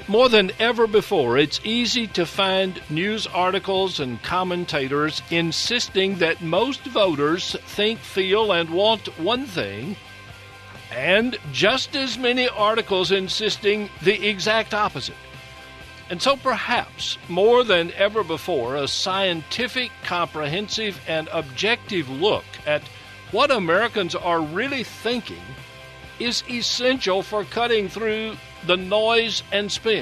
More than ever before, it's easy to find news articles and commentators insisting that most voters think, feel, and want one thing, and just as many articles insisting the exact opposite. And so perhaps, more than ever before, a scientific, comprehensive, and objective look at what Americans are really thinking is essential for cutting through the noise and spin.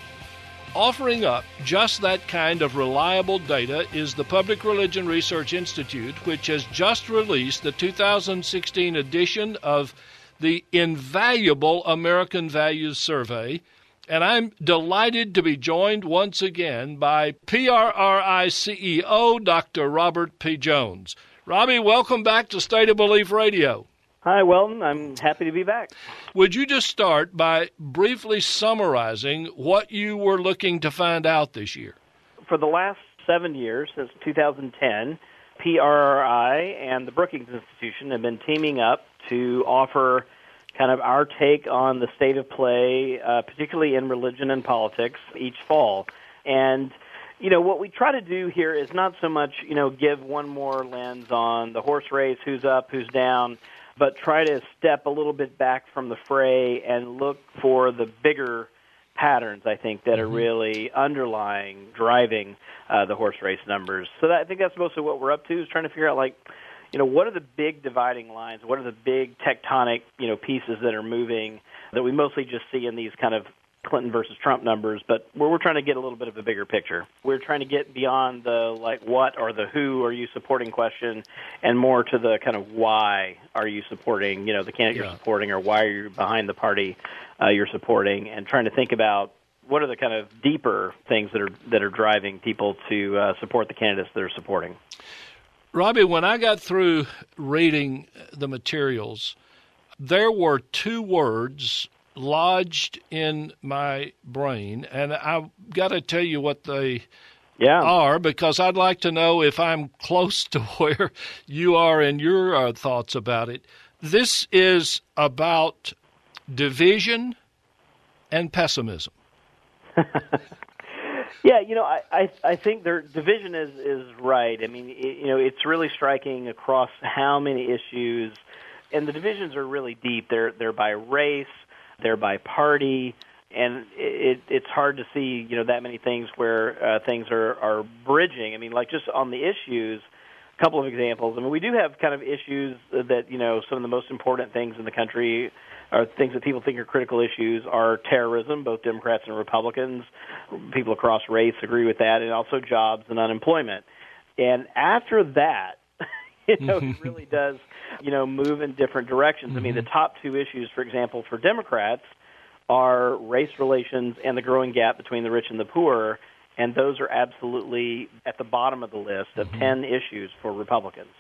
Offering up just that kind of reliable data is the Public Religion Research Institute, which has just released the 2016 edition of the invaluable American Values Survey, and I'm delighted to be joined once again by PRRI CEO, Dr. Robert P. Jones. Robbie, welcome back to State of Belief Radio. Hi, Weldon. I'm happy to be back. Would you just start by briefly summarizing what you were looking to find out this year? For the last 7 years, since 2010, PRRI and the Brookings Institution have been teaming up to offer kind of our take on the state of play, particularly in religion and politics, each fall. And, what we try to do here is not so much, give one more lens on the horse race, who's up, who's down, but try to step a little bit back from the fray and look for the bigger patterns, I think, that are really underlying, driving the horse race numbers. So I think that's mostly what we're up to, is trying to figure out, what are the big dividing lines? What are the big tectonic, pieces that are moving that we mostly just see in these kind of Clinton versus Trump numbers, but we're trying to get a little bit of a bigger picture. We're trying to get beyond the what or the who are you supporting question and more to the kind of why are you supporting, the candidate you're supporting, or why are you behind the party you're supporting, and trying to think about what are the kind of deeper things that are driving people to support the candidates they're supporting. Robbie, when I got through reading the materials, there were two words lodged in my brain, and I've got to tell you what they are, because I'd like to know if I'm close to where you are in your thoughts about it. This is about division and pessimism. Yeah, I think their division is right. I mean, it's really striking across how many issues, and the divisions are really deep. They're by race, they're by party, and it's hard to see, that many things where things are bridging. I mean, just on the issues, a couple of examples. I mean, we do have kind of issues that, some of the most important things in the country are things that people think are critical issues are terrorism, both Democrats and Republicans. People across race agree with that, and also jobs and unemployment. And after that, it really does, move in different directions. I mean, the top two issues, for example, for Democrats are race relations and the growing gap between the rich and the poor, and those are absolutely at the bottom of the list of 10 issues for Republicans.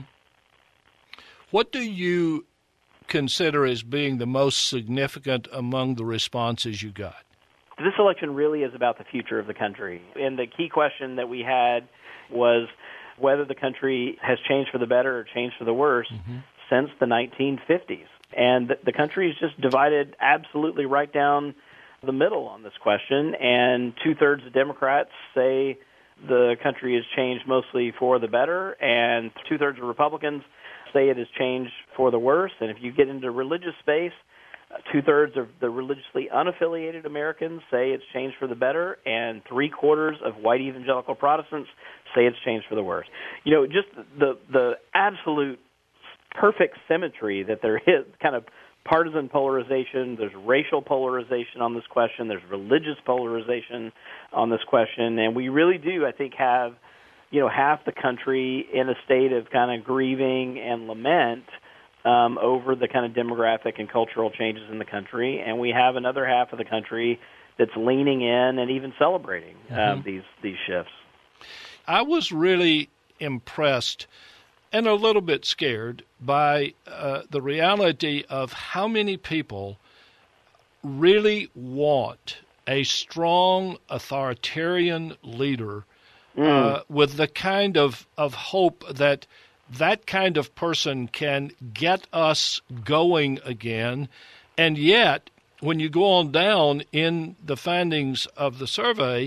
What do you consider as being the most significant among the responses you got? This election really is about the future of the country. And the key question that we had was whether the country has changed for the better or changed for the worse since the 1950s. And the country is just divided absolutely right down the middle on this question. And two-thirds of Democrats say the country has changed mostly for the better, and two-thirds of Republicans say it has changed for the worse. And if you get into religious space, two-thirds of the religiously unaffiliated Americans say it's changed for the better, and three-quarters of white evangelical Protestants say it's changed for the worse. Just the absolute perfect symmetry that there is, kind of partisan polarization, there's racial polarization on this question, there's religious polarization on this question, and we really do, I think, have half the country in a state of kind of grieving and lament over the kind of demographic and cultural changes in the country, and we have another half of the country that's leaning in and even celebrating these shifts. I was really impressed and a little bit scared by the reality of how many people really want a strong authoritarian leader with the kind of hope that kind of person can get us going again. And yet, when you go on down in the findings of the survey,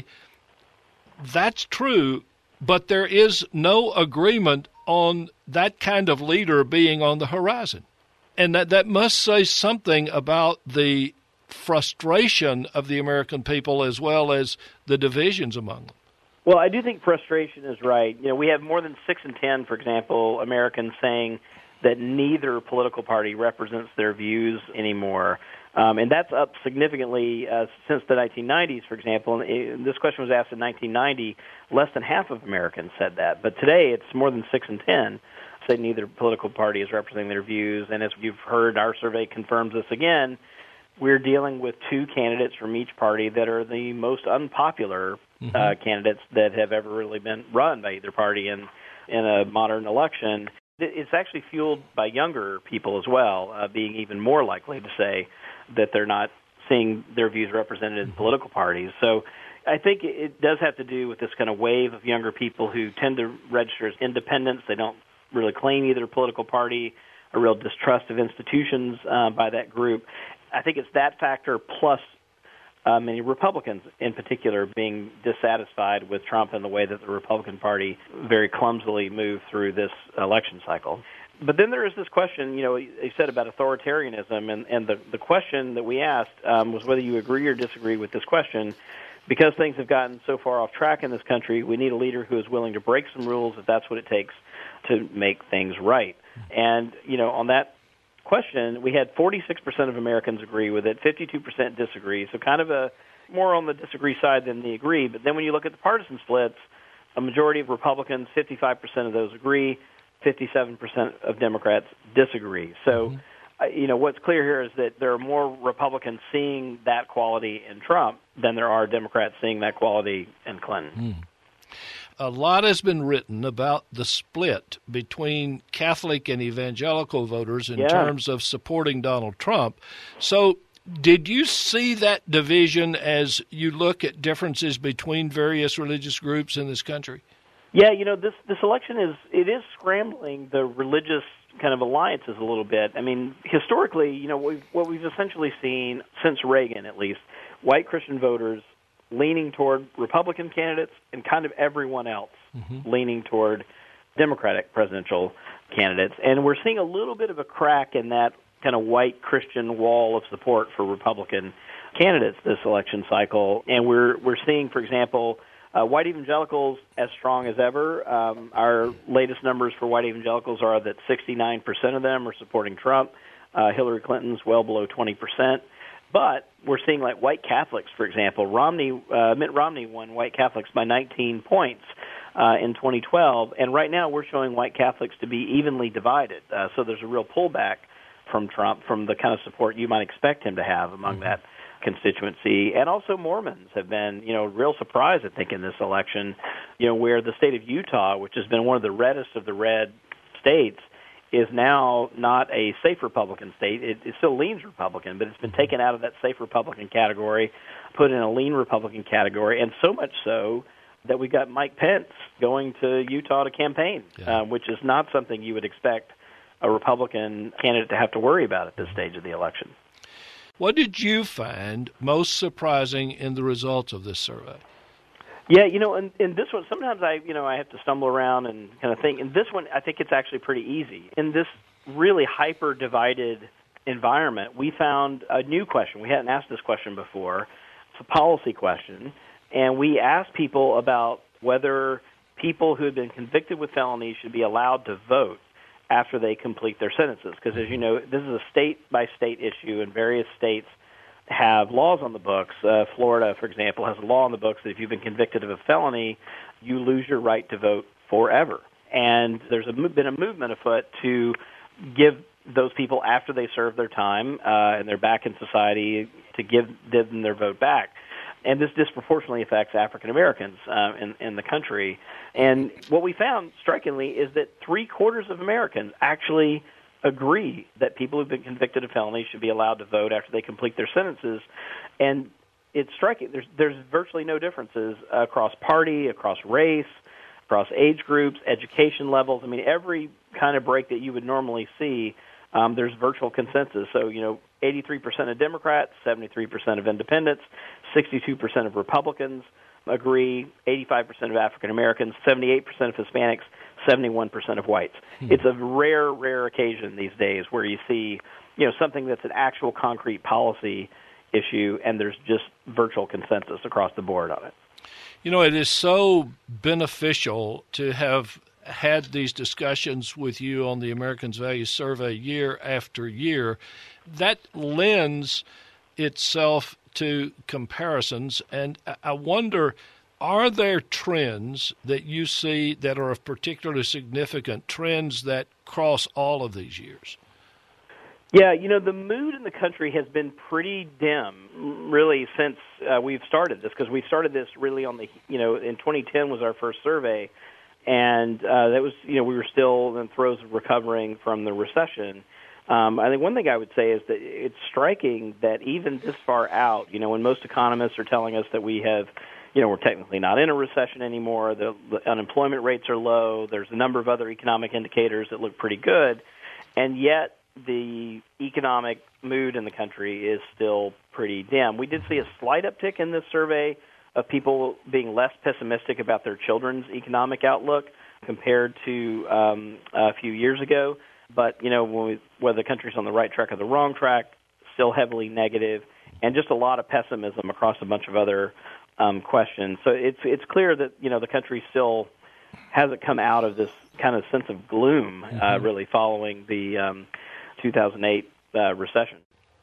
that's true, but there is no agreement on that kind of leader being on the horizon. And that must say something about the frustration of the American people as well as the divisions among them. Well, I do think frustration is right. You know, we have more than 6 in 10, for example, Americans saying that neither political party represents their views anymore. And that's up significantly since the 1990s, for example. And this question was asked in 1990. Less than half of Americans said that. But today it's more than 6 in 10 say neither political party is representing their views. And as you've heard, our survey confirms this again. We're dealing with 2 candidates from each party that are the most unpopular candidates that have ever really been run by either party in a modern election. It's actually fueled by younger people as well, being even more likely to say that they're not seeing their views represented in political parties. So I think it does have to do with this kind of wave of younger people who tend to register as independents. They don't really claim either political party, a real distrust of institutions by that group. I think it's that factor plus many Republicans in particular being dissatisfied with Trump and the way that the Republican Party very clumsily moved through this election cycle. But then there is this question, you know, you said about authoritarianism, and the question that we asked was whether you agree or disagree with this question. Because things have gotten so far off track in this country, we need a leader who is willing to break some rules if that's what it takes to make things right. And, you know, on that question, we had 46% of Americans agree with it, 52% disagree, so kind of a more on the disagree side than the agree. But then when you look at the partisan splits, a majority of Republicans, 55% of those agree, 57% of Democrats disagree. So, you know, what's clear here is that there are more Republicans seeing that quality in Trump than there are Democrats seeing that quality in Clinton. A lot has been written about the split between Catholic and evangelical voters in terms of supporting Donald Trump. So did you see that division as you look at differences between various religious groups in this country? Yeah, you know, this election is scrambling the religious kind of alliances a little bit. I mean, historically, you know, what we've essentially seen since Reagan, at least, white Christian voters leaning toward Republican candidates and kind of everyone else leaning toward Democratic presidential candidates. And we're seeing a little bit of a crack in that kind of white Christian wall of support for Republican candidates this election cycle. And we're seeing, for example, white evangelicals as strong as ever. Our latest numbers for white evangelicals are that 69% of them are supporting Trump. Hillary Clinton's well below 20%. But we're seeing, like, white Catholics, for example. Mitt Romney won white Catholics by 19 points in 2012. And right now we're showing white Catholics to be evenly divided. So there's a real pullback from Trump from the kind of support you might expect him to have among that constituency. And also Mormons have been, you know, a real surprise, I think, in this election, you know, where the state of Utah, which has been one of the reddest of the red states, is now not a safe Republican state. It still leans Republican, but it's been taken out of that safe Republican category, put in a lean Republican category, and so much so that we got Mike Pence going to Utah to campaign, which is not something you would expect a Republican candidate to have to worry about at this stage of the election. What did you find most surprising in the results of this survey? Yeah, you know, in this one, sometimes I have to stumble around and kind of think. In this one, I think it's actually pretty easy. In this really hyper-divided environment, we found a new question. We hadn't asked this question before. It's a policy question. And we asked people about whether people who had been convicted with felonies should be allowed to vote after they complete their sentences. Because, as you know, this is a state-by-state issue, and various states have laws on the books. Florida, for example, has a law on the books that if you've been convicted of a felony, you lose your right to vote forever. And there's been a movement afoot to give those people, after they serve their time and they're back in society, to give them their vote back. And this disproportionately affects African Americans in the country. And what we found, strikingly, is that 3/4 of Americans actually agree that people who've been convicted of felonies should be allowed to vote after they complete their sentences. And it's striking. There's virtually no differences across party, across race, across age groups, education levels. I mean, every kind of break that you would normally see, there's virtual consensus. So, you know, 83% of Democrats, 73% of independents, 62% of Republicans agree, 85% of African Americans, 78% of Hispanics, 71% of whites. It's a rare occasion these days where you see, something that's an actual concrete policy issue and there's just virtual consensus across the board on it. It is so beneficial to have had these discussions with you on the Americans Values Survey year after year. That lends itself to comparisons, and I wonder, are there trends that you see that are of particularly significant, trends that cross all of these years? Yeah, the mood in the country has been pretty dim, really, since we've started this, because we started this really on the, in 2010 was our first survey, and that was, we were still in the throes of recovering from the recession. I think one thing I would say is that it's striking that even this far out, when most economists are telling us that we have, we're technically not in a recession anymore, the unemployment rates are low, there's a number of other economic indicators that look pretty good, and yet the economic mood in the country is still pretty dim. We did see a slight uptick in this survey of people being less pessimistic about their children's economic outlook compared to a few years ago. But, whether the country's on the right track or the wrong track, still heavily negative, and just a lot of pessimism across a bunch of other questions. So it's clear that, the country still hasn't come out of this kind of sense of gloom, really, following the 2008 recession.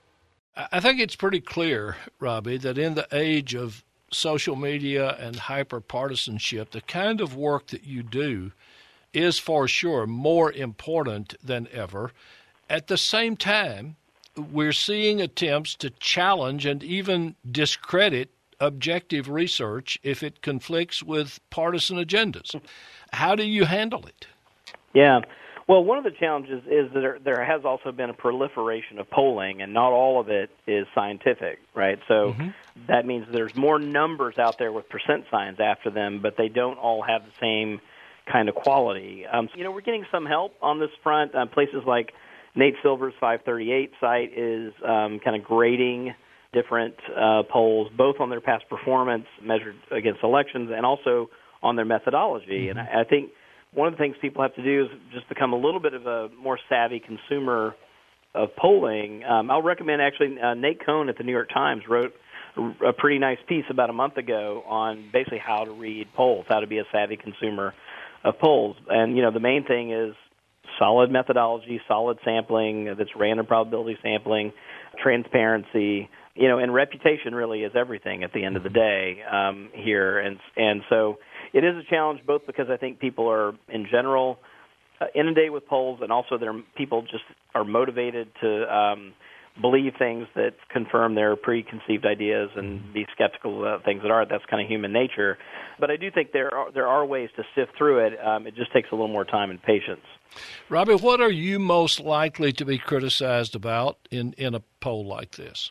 I think it's pretty clear, Robbie, that in the age of social media and hyper-partisanship, the kind of work that you do is for sure more important than ever. At the same time, we're seeing attempts to challenge and even discredit objective research if it conflicts with partisan agendas. How do you handle it? Yeah. Well, one of the challenges is that there has also been a proliferation of polling, and not all of it is scientific, right? So that means there's more numbers out there with percent signs after them, but they don't all have the same kind of quality. We're getting some help on this front. Places like Nate Silver's 538 site is kind of grading different polls, both on their past performance measured against elections and also on their methodology. And I think one of the things people have to do is just become a little bit of a more savvy consumer of polling. I'll recommend, actually, Nate Cohn at the New York Times wrote a pretty nice piece about a month ago on basically how to read polls, how to be a savvy consumer of polls. And, the main thing is solid methodology, solid sampling, that's random probability sampling, transparency, and reputation really is everything at the end of the day here. And so it is a challenge, both because I think people are, in general, inundated with polls, and also people just are motivated to believe things that confirm their preconceived ideas and be skeptical about things that aren't. That's kind of human nature. But I do think there are ways to sift through it. It just takes a little more time and patience. Robbie, what are you most likely to be criticized about in a poll like this?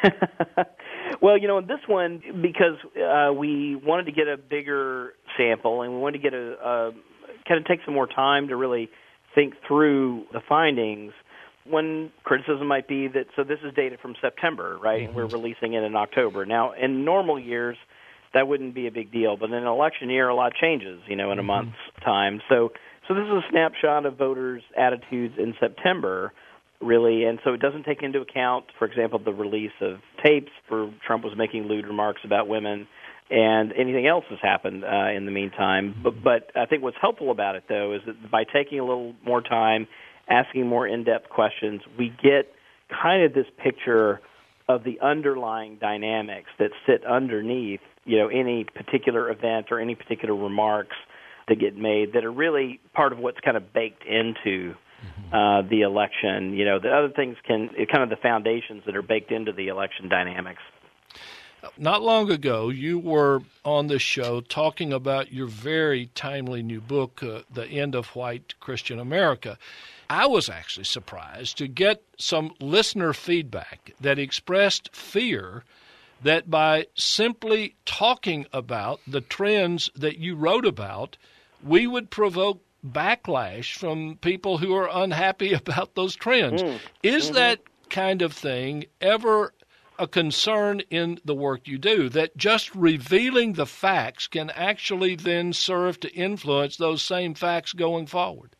Well, in this one, because we wanted to get a bigger sample and we wanted to get kind of take some more time to really think through the findings, one criticism might be that, so this is data from September, right? And we're releasing it in October. Now, in normal years, that wouldn't be a big deal, but in an election year, a lot changes, in a month's time. So this is a snapshot of voters' attitudes in September, really, and so it doesn't take into account, for example, the release of tapes where Trump was making lewd remarks about women, and anything else has happened in the meantime. But I think what's helpful about it, though, is that by taking a little more time, asking more in-depth questions, we get kind of this picture of the underlying dynamics that sit underneath, any particular event or any particular remarks that get made that are really part of what's kind of baked into the election. The other things kind of the foundations that are baked into the election dynamics. Not long ago, you were on the show talking about your very timely new book, The End of White Christian America. I was actually surprised to get some listener feedback that expressed fear that by simply talking about the trends that you wrote about, we would provoke backlash from people who are unhappy about those trends. Is that kind of thing ever a concern in the work you do, that just revealing the facts can actually then serve to influence those same facts going forward?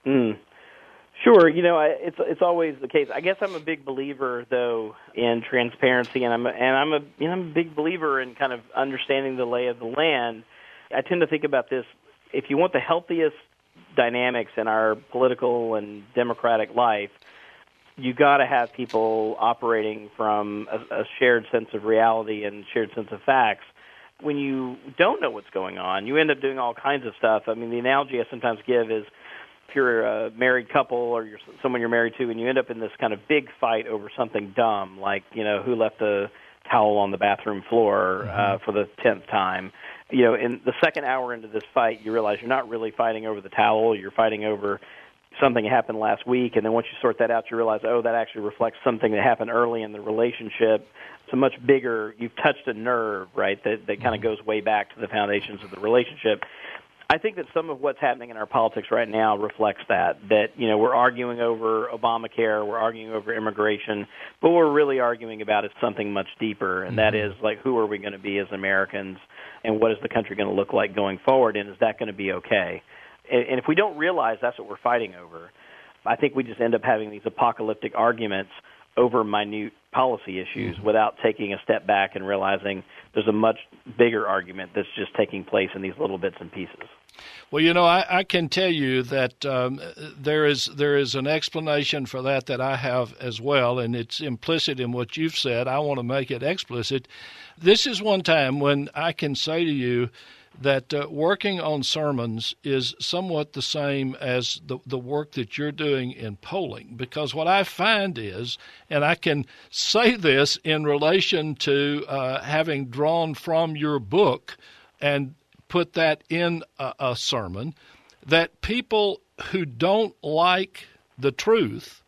Sure. It's always the case. I guess I'm a big believer, though, in transparency, and I'm a big believer in kind of understanding the lay of the land. I tend to think about this: if you want the healthiest dynamics in our political and democratic life, you got to have people operating from a shared sense of reality and shared sense of facts. When you don't know what's going on, you end up doing all kinds of stuff. I mean, the analogy I sometimes give is, if you're a married couple or you're someone you're married to and you end up in this kind of big fight over something dumb, like, who left the towel on the bathroom floor for the 10th time. In the second hour into this fight, you realize you're not really fighting over the towel. You're fighting over something that happened last week. And then once you sort that out, you realize, that actually reflects something that happened early in the relationship. It's a much bigger, you've touched a nerve, right, that kind of goes way back to the foundations of the relationship. I think that some of what's happening in our politics right now reflects that we're arguing over Obamacare, we're arguing over immigration, but what we're really arguing about is something much deeper, and that is, like, who are we going to be as Americans, and what is the country going to look like going forward, and is that going to be okay? And if we don't realize that's what we're fighting over, I think we just end up having these apocalyptic arguments over minute policy issues without taking a step back and realizing there's a much bigger argument that's just taking place in these little bits and pieces. Well, I can tell you that there is an explanation for that I have as well, and it's implicit in what you've said. I want to make it explicit. This is one time when I can say to you that working on sermons is somewhat the same as the work that you're doing in polling, because what I find is, and I can say this in relation to having drawn from your book and put that in a sermon, that people who don't like the truth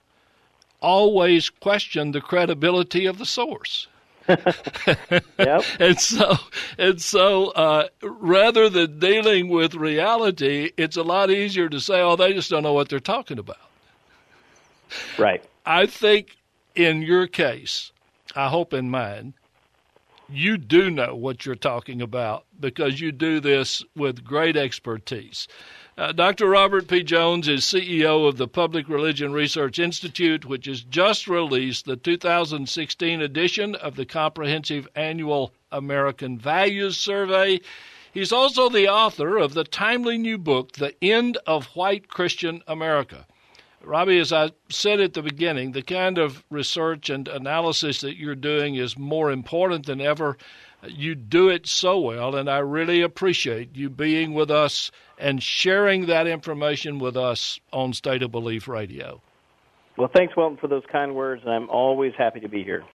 always question the credibility of the source. Yep. And so rather than dealing with reality, it's a lot easier to say, they just don't know what they're talking about. Right. I think in your case, I hope in mine, you do know what you're talking about because you do this with great expertise. Dr. Robert P. Jones is CEO of the Public Religion Research Institute, which has just released the 2016 edition of the Comprehensive Annual American Values Survey. He's also the author of the timely new book, The End of White Christian America. Robbie, as I said at the beginning, the kind of research and analysis that you're doing is more important than ever. You do it so well, and I really appreciate you being with us and sharing that information with us on State of Belief Radio. Well, thanks, Welton, for those kind words, and I'm always happy to be here.